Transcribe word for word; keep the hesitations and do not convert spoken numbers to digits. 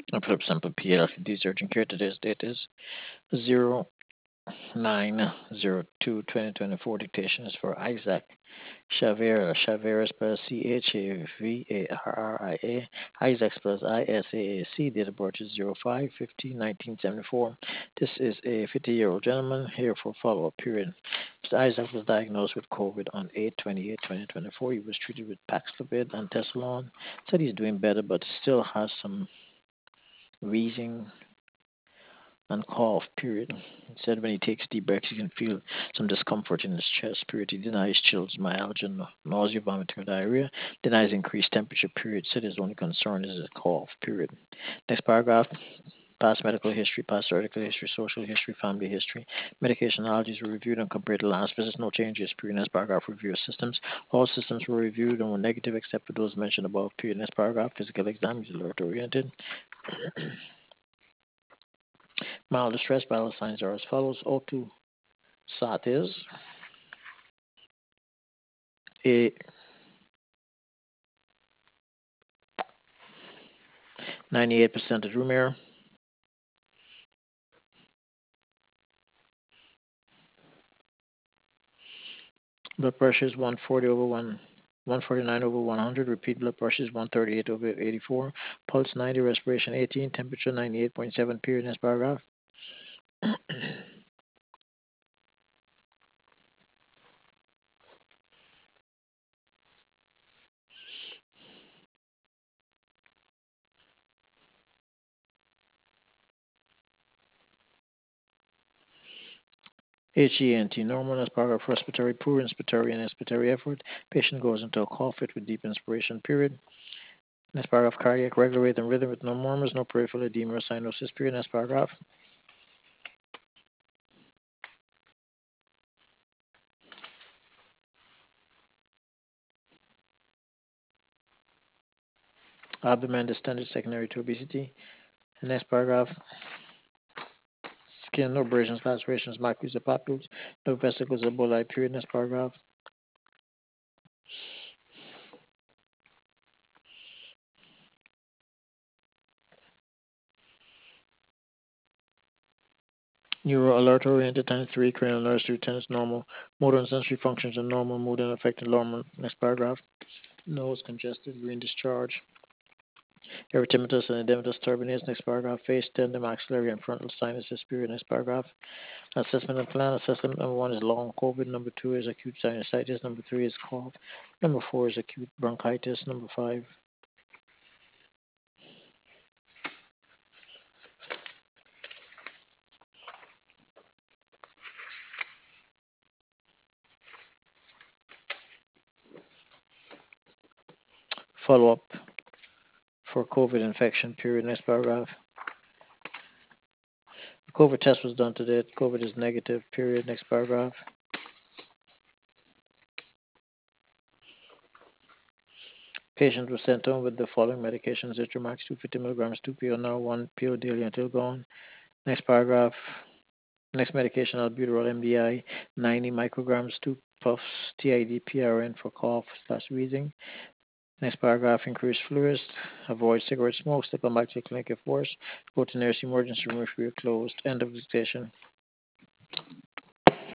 Epilepsy Sample P L L C urgent care. Today's date is zero nine zero two twenty twenty-four. Dictation is for Isaac Chavera. Chavera spells C H A V A R R I A. Isaac spells I S A A C. Date of birth is zero five fifteen nineteen seventy-four. This is a fifty-year-old gentleman here for follow-up period. Mister Isaac was diagnosed with COVID on eight twenty-eight twenty twenty-four. He was treated with Paxlovid and Tessalon. Said he's doing better, but still has some wheezing and cough, period. He said when he takes deep breaths, he can feel some discomfort in his chest, period. He denies chills, myalgia, nausea, vomiting, or diarrhea. Denies increased temperature, period. Said his only concern is his cough, period. Next paragraph. Past medical history, past surgical history, social history, family history. Medication allergies were reviewed and compared to last visit. No changes. Period. Next paragraph. Review of systems. All systems were reviewed and were negative except for those mentioned above. Period. Next paragraph. Physical exam is alert oriented. Mild distress. Vital signs are as follows. O two SAT is a ninety-eight percent of room air. Blood pressure is one forty over one. one forty-nine over one hundred. Repeat blood pressure is one thirty-eight over eighty-four. Pulse ninety, respiration eighteen, temperature ninety-eight point seven. Period. Next paragraph. H E N T, normal. Next paragraph. Respiratory, poor inspiratory and expiratory effort. Patient goes into a cough fit with deep inspiration. Period. Next paragraph. Cardiac, regular rate and rhythm with no murmurs, no peripheral edema or cyanosis. Period. Next paragraph. Abdomen distended secondary to obesity. Next paragraph. Skin, no abrasions, lacerations, macules, or papules, no vesicles or bulli. Period. Next paragraph. Neuro alert oriented times three, cranial nerves through tennis normal, motor and sensory functions are normal, mood and affected normal. Next paragraph. Nose congested, urine discharge. Erythematous and edematous turbinates. Next paragraph. Face, tender, maxillary, and frontal sinuses. Period. Next paragraph. Assessment and plan. Assessment number one is long COVID. Number two is acute sinusitis. Number three is cough. Number four is acute bronchitis. Number five. Follow up for COVID infection. Period. Next paragraph. The COVID test was done today. COVID is negative. Period. Next paragraph. Patient was sent home with the following medications: Zithromax two hundred fifty milligrams, two P O now, one P O daily until gone. Next paragraph. Next medication, albuterol M D I, ninety micrograms, two puffs, T I D P R N for cough slash wheezing. Next paragraph, increase fluids, avoid cigarette smokes, to come back to the clinic if worse, go to nurse emergency room if we are closed. End of dictation.